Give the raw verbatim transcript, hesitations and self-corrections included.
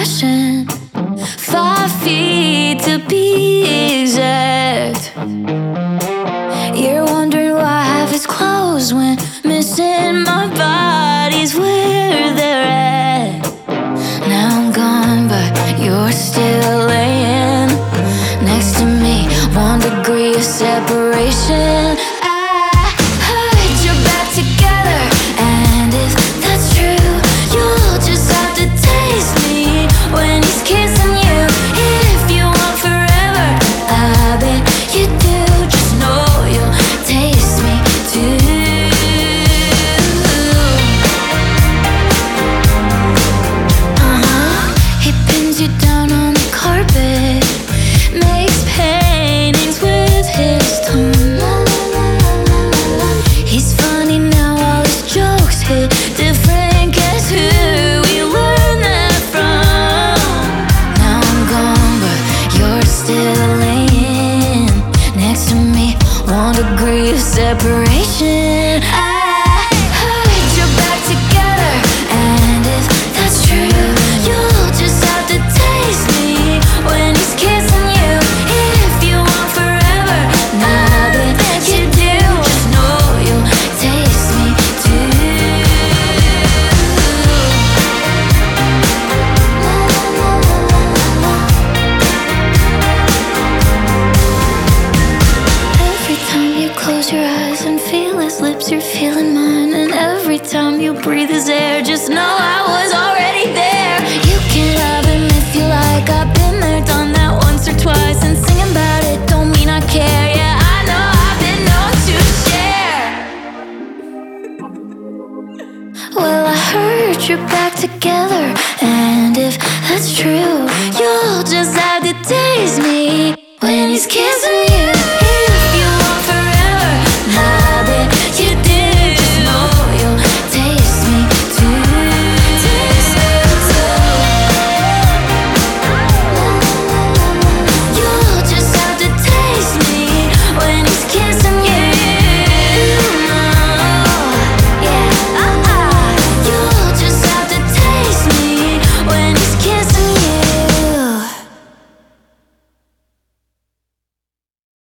passion. Five feet to be exact. You're wondering why half is closed when missing my body's where they're at. Now I'm gone, but you're still laying next to me. One degree of separation. I heard you're back together, and if that's true, you'll just have to taste me when he's kissing you. If you want forever, I bet you do. Just know you'll taste me too. Uh-huh. He pins you down on the carpet, makes paintings with his tongue. He's funny now, all his jokes hit different. Guess who we learned that from? Now I'm gone, but you're still laying next to me. One degree of separation. I heard you're back together, and if that's true, you'll just have to taste me when he's kissing you. If you want forever, I bet you do. Just know you'll taste me too. Every time you close your eyes and feel his lips, you're feeling mine. And every time you breathe his air, just know I was already there. You can love him if you like. I've been there, done that once or twice. And singing about it don't mean I care. Yeah, I know I've been known to share. Well, I heard you're back together, and if that's true, you'll just have to taste me when he's kissing you.